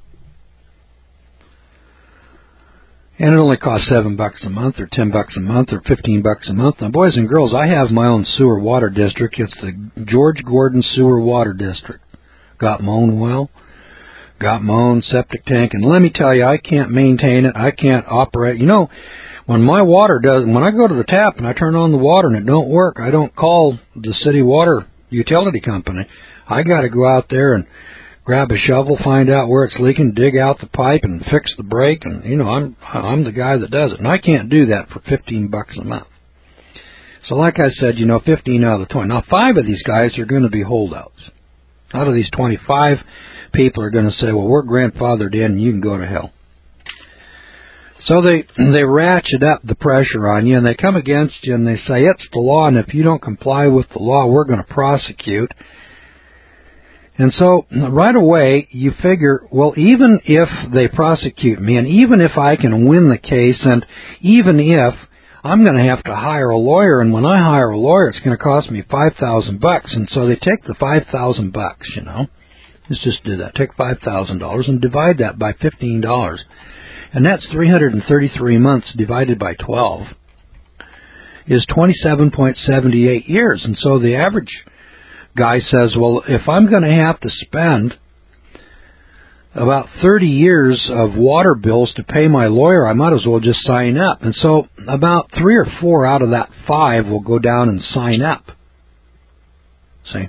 And it only costs seven bucks a month, or ten bucks a month, or fifteen bucks a month. Now, boys and girls, I have my own sewer water district. It's the George Gordon Sewer Water District. Got my own well, got my own septic tank, and let me tell you, I can't maintain it. I can't operate. You know, when my water does, when I go to the tap and I turn on the water and it don't work, I don't call the city water utility company. I got to go out there and grab a shovel, find out where it's leaking, dig out the pipe, and fix the break. And, you know, I'm I'm the guy that does it. And I can't do that for fifteen bucks a month. So like I said, you know, fifteen out of the twenty. Now, five of these guys are going to be holdouts. Out of these twenty-five, people are going to say, well, we're grandfathered in and you can go to hell. So they they ratchet up the pressure on you, and they come against you, and they say, it's the law, and if you don't comply with the law, we're going to prosecute. And so right away you figure, well, even if they prosecute me, and even if I can win the case, and even if I'm going to have to hire a lawyer, and when I hire a lawyer, it's going to cost me five thousand bucks. And so they take the five thousand bucks, you know. Let's just do that. Take five thousand dollars and divide that by fifteen dollars. And that's three hundred thirty-three months divided by twelve is twenty-seven point seven eight years. And so the average guy says, well, if I'm going to have to spend about thirty years of water bills to pay my lawyer, I might as well just sign up. And so about three or four out of that five will go down and sign up. See?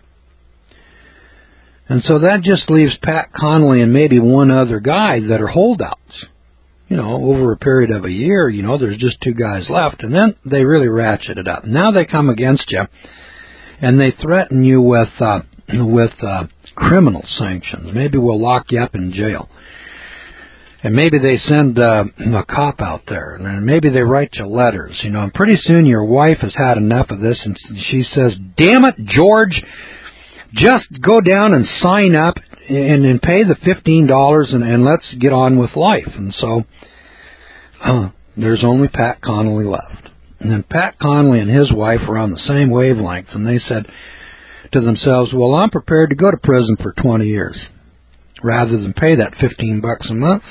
And so that just leaves Pat Connolly and maybe one other guy that are holdouts. You know, over a period of a year, you know, there's just two guys left, and then they really ratchet it up. Now they come against you, and they threaten you with uh, with uh, criminal sanctions. Maybe we'll lock you up in jail. And maybe they send uh, a cop out there, and maybe they write you letters, you know, and pretty soon your wife has had enough of this, and she says, damn it, George, just go down and sign up and, and pay the fifteen dollars and, and let's get on with life. And so uh, there's only Pat Connolly left. And then Pat Connolly and his wife were on the same wavelength, and they said to themselves, well, I'm prepared to go to prison for twenty years rather than pay that fifteen bucks a month.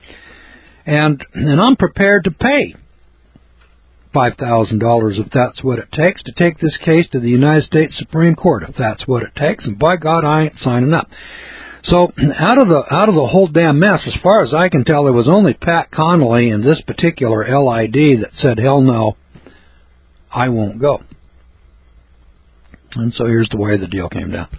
And, and I'm prepared to pay five thousand dollars if that's what it takes to take this case to the United States Supreme Court, if that's what it takes. And by God, I ain't signing up. So out of the out of the whole damn mess, as far as I can tell, there was only Pat Connolly and this particular L I D that said, hell no, I won't go. And so here's the way the deal came down.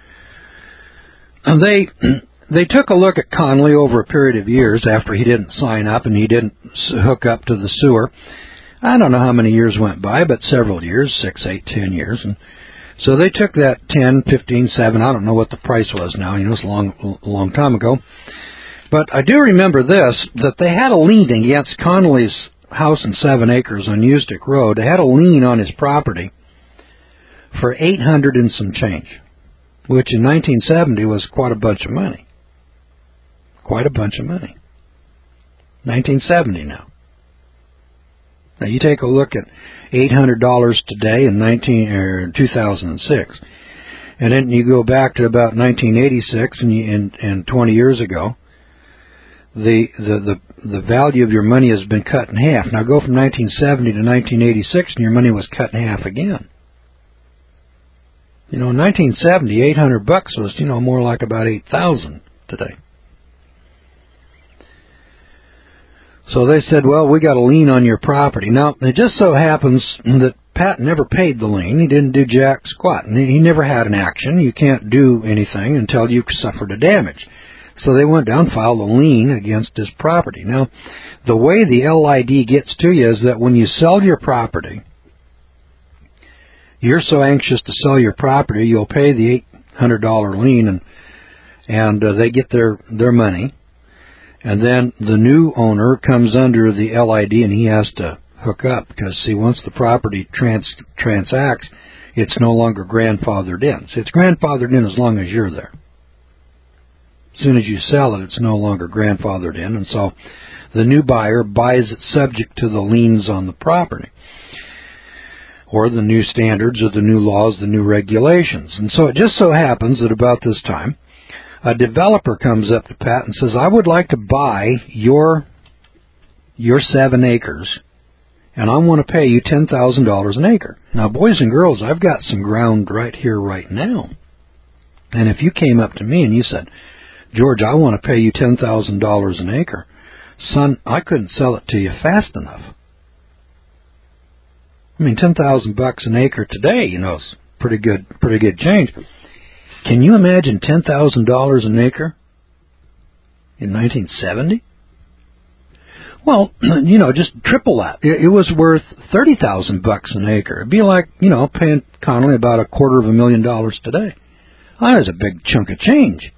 And they they took a look at Connolly over a period of years after he didn't sign up and he didn't hook up to the sewer. I don't know how many years went by, but several years, six, eight, ten years. And so they took that ten, fifteen, seven, I don't know what the price was now, you know, it's a long, long time ago. But I do remember this, that they had a lien against Connolly's house and seven acres on Ustick Road. They had a lien on his property for eight hundred and some change, which in nineteen seventy was quite a bunch of money. Quite a bunch of money. nineteen seventy now. Now you take a look at eight hundred dollars today in nineteen or two thousand six, And then you go back to about nineteen eighty-six, and, you, and, and twenty years ago, the, the, the, the value of your money has been cut in half. Now go from nineteen seventy to nineteen eighty-six, and your money was cut in half again. You know, in nineteen seventy, eight hundred bucks was, you know, more like about eight thousand today. So they said, well, we got a lien on your property. Now, it just so happens that Pat never paid the lien. He didn't do jack squat. And he never had an action. You can't do anything until you've suffered a damage. So they went down and filed a lien against his property. Now, the way the L I D gets to you is that when you sell your property, you're so anxious to sell your property, you'll pay the eight hundred dollars lien, and and uh, they get their, their money. And then the new owner comes under the L I D, and he has to hook up because, see, once the property trans transacts, it's no longer grandfathered in. So it's grandfathered in as long as you're there. As soon as you sell it, it's no longer grandfathered in, and so the new buyer buys it subject to the liens on the property, or the new standards, or the new laws, the new regulations. And so it just so happens that about this time, a developer comes up to Pat and says, I would like to buy your your seven acres, and I want to pay you ten thousand dollars an acre. Now, boys and girls, I've got some ground right here, right now. And if you came up to me and you said, George, I want to pay you ten thousand dollars an acre, son, I couldn't sell it to you fast enough. I mean, ten thousand bucks an acre today, you know, is pretty good, pretty good change. Can you imagine ten thousand dollars an acre in nineteen seventy? Well, you know, just triple that. It, it was worth thirty thousand bucks an acre. It'd be like, you know, paying Connolly about a quarter of a million dollars today. That was a big chunk of change.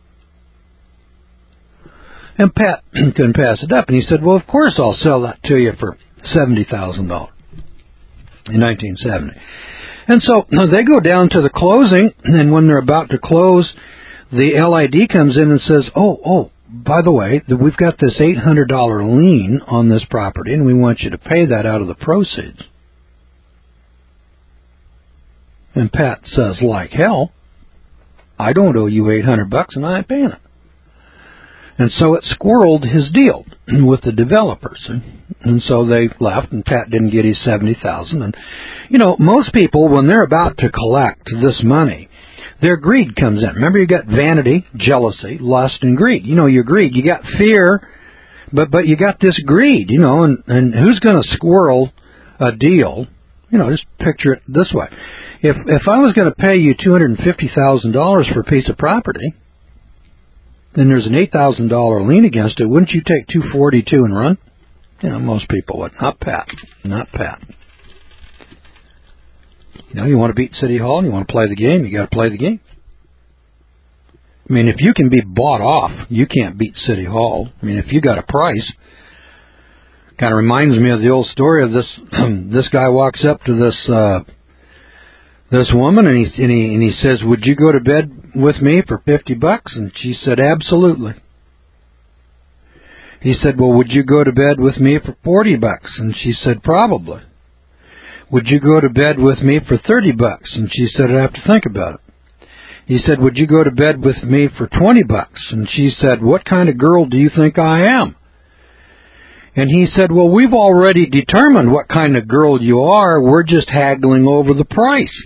And Pat couldn't pass it up, and he said, well, of course I'll sell that to you for seventy thousand dollars in nineteen seventy. And so they go down to the closing, and when they're about to close, the L I D comes in and says, oh, oh, by the way, we've got this eight hundred dollars lien on this property, and we want you to pay that out of the proceeds. And Pat says, like hell, I don't owe you eight hundred bucks, and I ain't paying it. And so it squirreled his deal with the developers. And so they left, and Pat didn't get his seventy thousand dollars. And, you know, most people, when they're about to collect this money, their greed comes in. Remember, you got vanity, jealousy, lust, and greed. You know, your greed. You got fear, but but you got this greed, you know, and, and who's going to squirrel a deal? You know, just picture it this way. If, if I was going to pay you two hundred fifty thousand dollars for a piece of property, then there's an eight thousand dollars lien against it, wouldn't you take two forty-two and run? You know, most people would. Not Pat. Not Pat. You know, you want to beat City Hall and you want to play the game, you got to play the game. I mean, if you can be bought off, you can't beat City Hall. I mean, if you got a price, kind of reminds me of the old story of this, this guy walks up to this, uh, this woman, and he, and he, and he says, would you go to bed with me for fifty bucks? And she said, absolutely. He said, well, would you go to bed with me for forty bucks? And she said, probably. Would you go to bed with me for thirty bucks? And she said, I'd have to think about it. He said, would you go to bed with me for twenty bucks? And she said, what kind of girl do you think I am? And he said, well, we've already determined what kind of girl you are. We're just haggling over the price.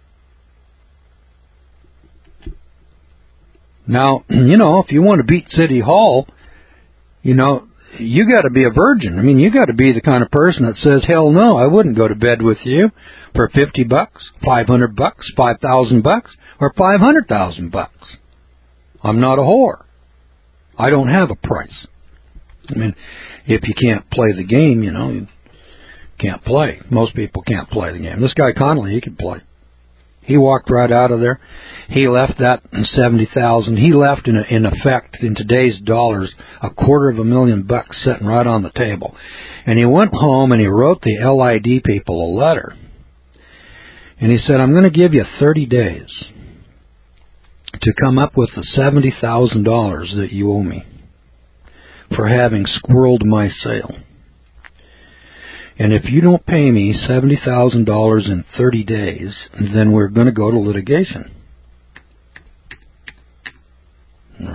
Now, you know, if you want to beat City Hall, you know, you got to be a virgin. I mean, you got to be the kind of person that says, hell no, I wouldn't go to bed with you for fifty bucks, five hundred bucks, five thousand bucks, or five hundred thousand bucks. I'm not a whore. I don't have a price. I mean, if you can't play the game, you know, you can't play. Most people can't play the game. This guy Connolly, he could play. He walked right out of there. He left that seventy thousand. He left in a, in effect, in today's dollars, a quarter of a million bucks sitting right on the table. And he went home and he wrote the L I D people a letter. And he said, I'm going to give you thirty days to come up with the seventy thousand dollars that you owe me for having squirreled my sale. And if you don't pay me seventy thousand dollars in thirty days, then we're going to go to litigation.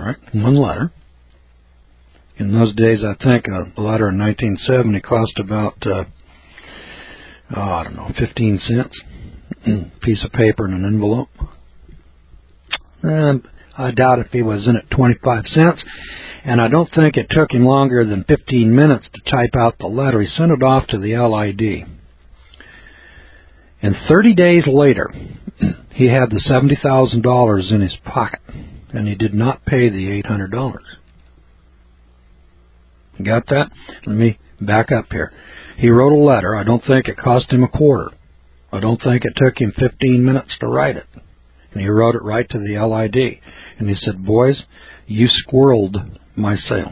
right? One letter. In those days, I think a letter in nineteen seventy cost about, uh, oh, I don't know, fifteen cents. Piece of paper in an envelope. And I doubt if he was in it twenty-five cents. And I don't think it took him longer than fifteen minutes to type out the letter. He sent it off to the L I D. And thirty days later, he had the seventy thousand dollars in his pocket. And he did not pay the eight hundred dollars. You got that? Let me back up here. He wrote a letter. I don't think it cost him a quarter. I don't think it took him fifteen minutes to write it. And he wrote it right to the L I D. And he said, boys, you squirreled my sale.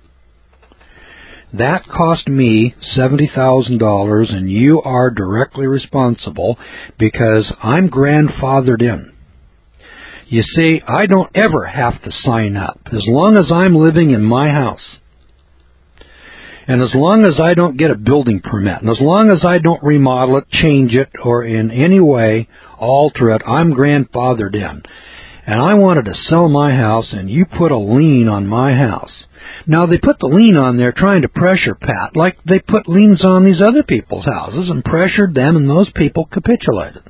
That cost me seventy thousand dollars, and you are directly responsible because I'm grandfathered in. You see, I don't ever have to sign up as long as I'm living in my house. And as long as I don't get a building permit, and as long as I don't remodel it, change it, or in any way alter it, I'm grandfathered in. And I wanted to sell my house, and you put a lien on my house. Now, they put the lien on there trying to pressure Pat, like they put liens on these other people's houses, and pressured them, and those people capitulated.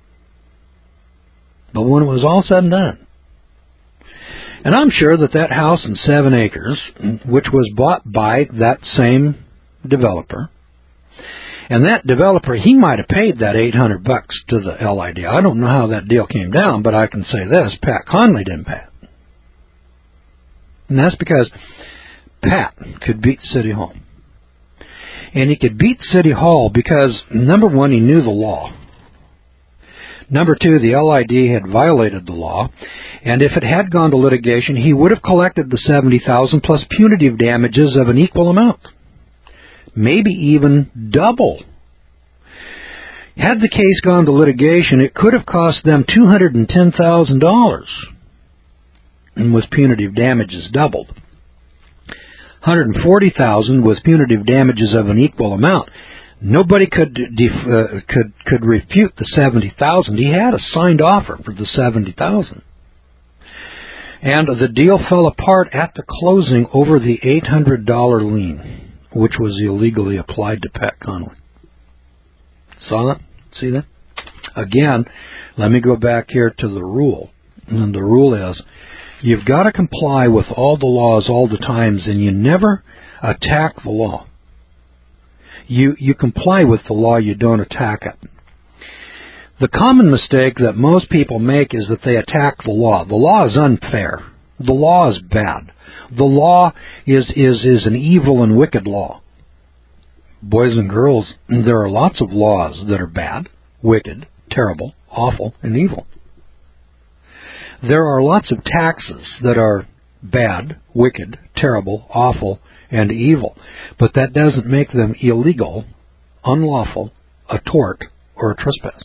But when it was all said and done, and I'm sure that that house in seven acres, which was bought by that same developer, and that developer, he might have paid that eight hundred bucks to the L I D. I don't know how that deal came down, but I can say this, Pat Conley didn't pay it. And that's because Pat could beat City Hall. And he could beat City Hall because, number one, he knew the law. Number two, the L I D had violated the law, and if it had gone to litigation, he would have collected the seventy thousand dollars plus punitive damages of an equal amount, maybe even double. Had the case gone to litigation, it could have cost them two hundred ten thousand dollars, and with punitive damages doubled. one hundred forty thousand dollars with punitive damages of an equal amount. Nobody could def, uh, could could refute the seventy thousand. He had a signed offer for the seventy thousand, and the deal fell apart at the closing over the eight hundred dollar lien, which was illegally applied to Pat Conley. Saw that? See that? Again, let me go back here to the rule, and the rule is you've got to comply with all the laws all the times, and you never attack the law. You, you comply with the law, you don't attack it. The common mistake that most people make is that they attack the law. The law is unfair. The law is bad. The law is, is, is an evil and wicked law. Boys and girls, there are lots of laws that are bad, wicked, terrible, awful, and evil. There are lots of taxes that are bad, wicked, terrible, awful, and evil. But that doesn't make them illegal, unlawful, a tort, or a trespass.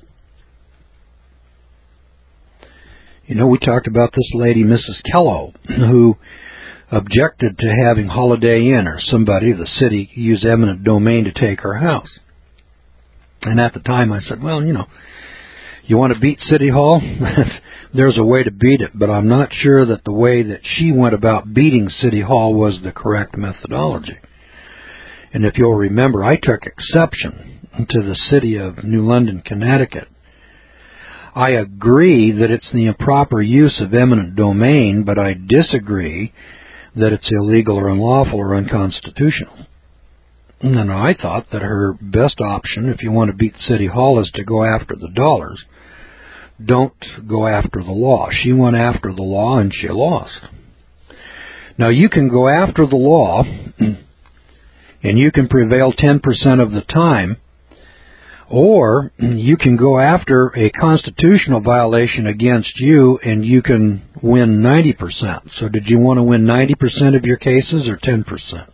You know, we talked about this lady, Missus Kello, who objected to having Holiday Inn or somebody, the city, use eminent domain to take her house. And at the time I said, well, you know, you want to beat City Hall? There's a way to beat it, but I'm not sure that the way that she went about beating City Hall was the correct methodology. And if you'll remember, I took exception to the city of New London, Connecticut. I agree that it's the improper use of eminent domain, but I disagree that it's illegal or unlawful or unconstitutional. And I thought that her best option, if you want to beat City Hall, is to go after the dollars. Don't go after the law. She went after the law and she lost. Now you can go after the law and you can prevail ten percent of the time, or you can go after a constitutional violation against you and you can win ninety percent. So did you want to win ninety percent of your cases or ten percent?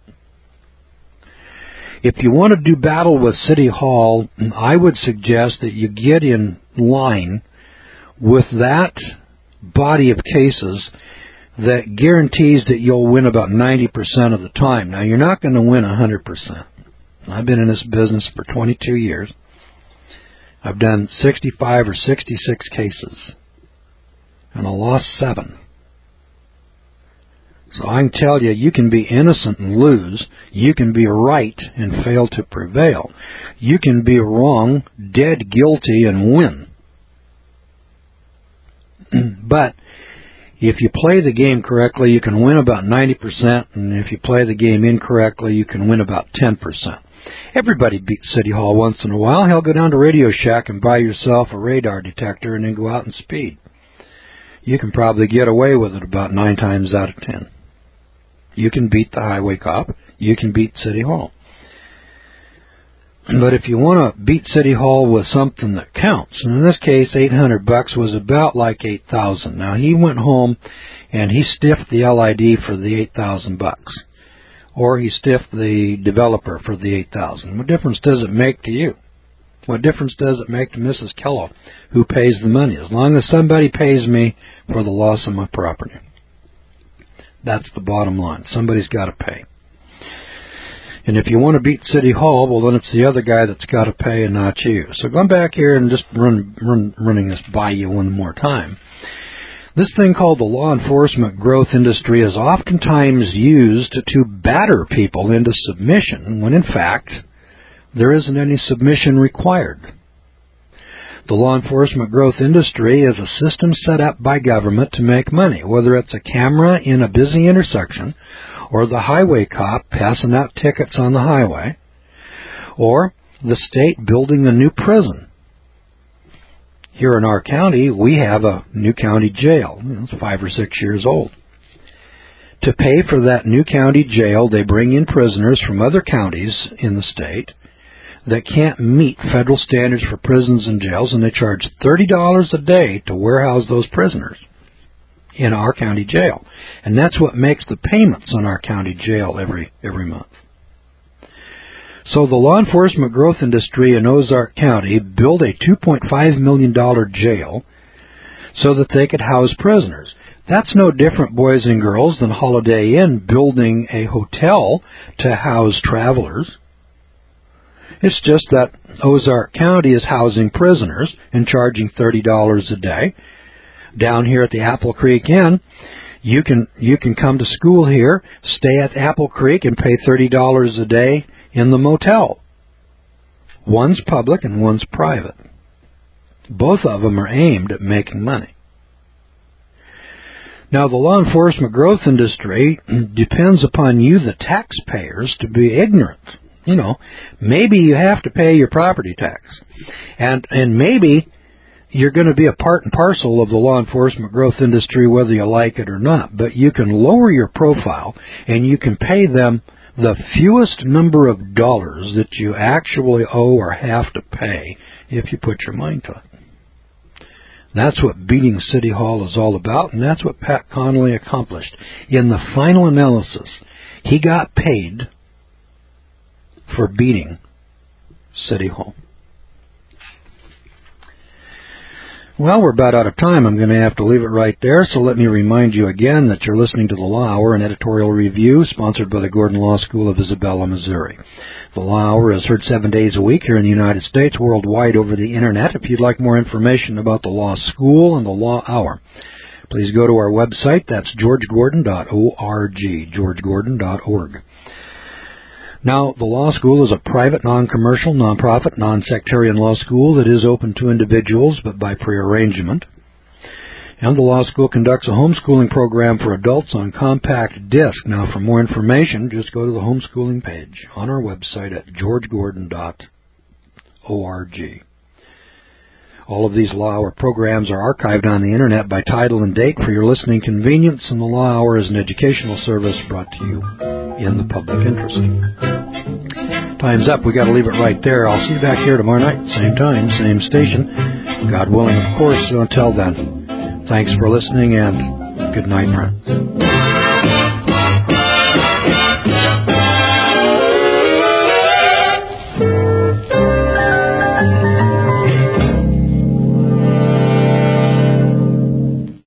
If you want to do battle with City Hall, I would suggest that you get in line with that body of cases that guarantees that you'll win about ninety percent of the time. Now, you're not going to win one hundred percent. I've been in this business for twenty-two years. I've done sixty-five or sixty-six cases, and I lost seven. So I can tell you, you can be innocent and lose. You can be right and fail to prevail. You can be wrong, dead guilty, and win. But if you play the game correctly, you can win about ninety percent, and if you play the game incorrectly, you can win about ten percent. Everybody beats City Hall once in a while. Hell, go down to Radio Shack and buy yourself a radar detector and then go out and speed. You can probably get away with it about nine times out of ten. You can beat the highway cop. You can beat City Hall. But if you want to beat City Hall with something that counts, and in this case, eight hundred bucks was about like eight thousand. Now, he went home and he stiffed the L I D for the eight thousand bucks. Or he stiffed the developer for the eight thousand. What difference does it make to you? What difference does it make to Missus Kellogg, who pays the money? As long as somebody pays me for the loss of my property. That's the bottom line. Somebody's got to pay. And if you want to beat City Hall, well, then it's the other guy that's got to pay and not you. So going back here and just run, run, running this by you one more time. This thing called the law enforcement growth industry is oftentimes used to batter people into submission when, in fact, there isn't any submission required. The law enforcement growth industry is a system set up by government to make money, whether it's a camera in a busy intersection or the highway cop passing out tickets on the highway, or the state building a new prison. Here in our county, we have a new county jail. It's five or six years old. To pay for that new county jail, they bring in prisoners from other counties in the state that can't meet federal standards for prisons and jails, and they charge thirty dollars a day to warehouse those prisoners in our county jail. And that's what makes the payments on our county jail every every month. So the law enforcement growth industry in Ozark County built a two point five million dollars jail so that they could house prisoners. That's no different, boys and girls, than Holiday Inn building a hotel to house travelers. It's just that Ozark County is housing prisoners and charging thirty dollars a day. Down here at the Apple Creek Inn, you can you can come to school here, stay at Apple Creek, and pay thirty dollars a day in the motel. One's public and one's private. Both of them are aimed at making money. Now, the law enforcement growth industry depends upon you, the taxpayers, to be ignorant. You know, maybe you have to pay your property tax. And and maybe you're going to be a part and parcel of the law enforcement growth industry whether you like it or not. But you can lower your profile and you can pay them the fewest number of dollars that you actually owe or have to pay if you put your mind to it. That's what beating City Hall is all about, and that's what Pat Connolly accomplished. In the final analysis, he got paid for beating City Hall. Well, we're about out of time. I'm going to have to leave it right there, so let me remind you again that you're listening to The Law Hour, an editorial review sponsored by the Gordon Law School of Isabella, Missouri. The Law Hour is heard seven days a week here in the United States, worldwide over the Internet. If you'd like more information about the Law School and the Law Hour, please go to our website. That's george gordon dot org, george gordon dot org. Now, the law school is a private, non-commercial, non-profit, non-sectarian law school that is open to individuals, but by prearrangement. And the law school conducts a homeschooling program for adults on compact disc. Now, for more information, just go to the homeschooling page on our website at george gordon dot org. All of these Law Hour programs are archived on the Internet by title and date for your listening convenience, and the Law Hour is an educational service brought to you in the public interest. Time's up. We got to leave it right there. I'll see you back here tomorrow night, same time, same station. God willing, of course. So until then, thanks for listening, and good night, friends.